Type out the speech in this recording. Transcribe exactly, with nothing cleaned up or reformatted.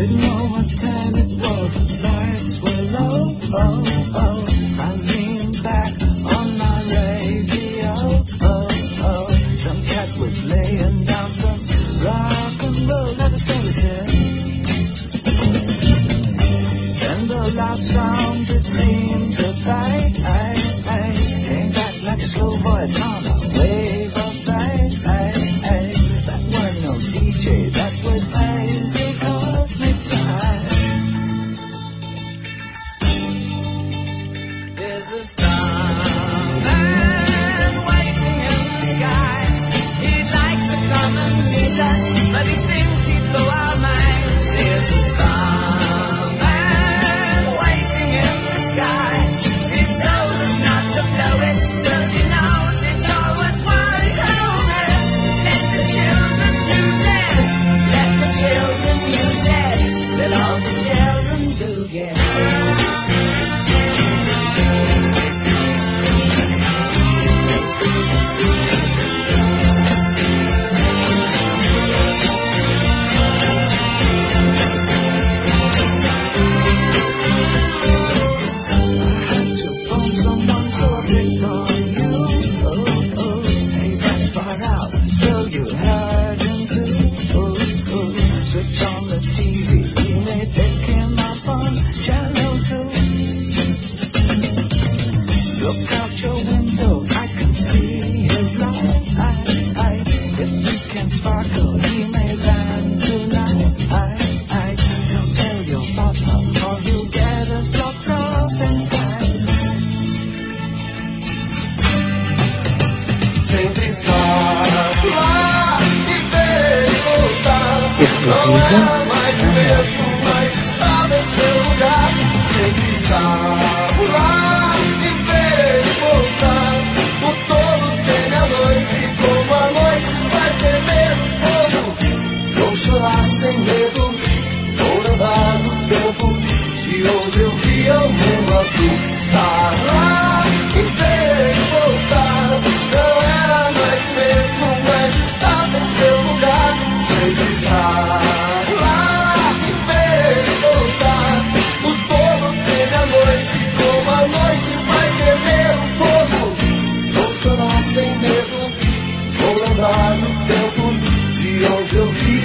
Didn't know what time it was, the lights were low, oh, oh. I leaned back on my radio, oh, oh. Some cat was laying down some rock and roll, let us say, said. Then the loud sound it seemed to fade, came back like a slow voice on a wave of fate. That weren't no D J, that was lazy cosmic time. There's a starman waiting in the sky. He'd like to come and meet us, but he thinks he'd blow our minds. There's a starman waiting in the sky. He's told us not to blow it, 'cause he knows it's all worthwhile. He's over. Let the children use it. Let the children use it. Let all the children do get it. Exclusiva chorar sem medo, vou levar o tempo de onde eu via o mundo azul. Estar lá e ver voltar, não era mais mesmo, mas estava em seu lugar. Sempre estar lá e ver voltar, o povo teme a noite, como a noite vai temer o fogo. Vou chorar sem medo, vou lembrar do tempo de onde eu via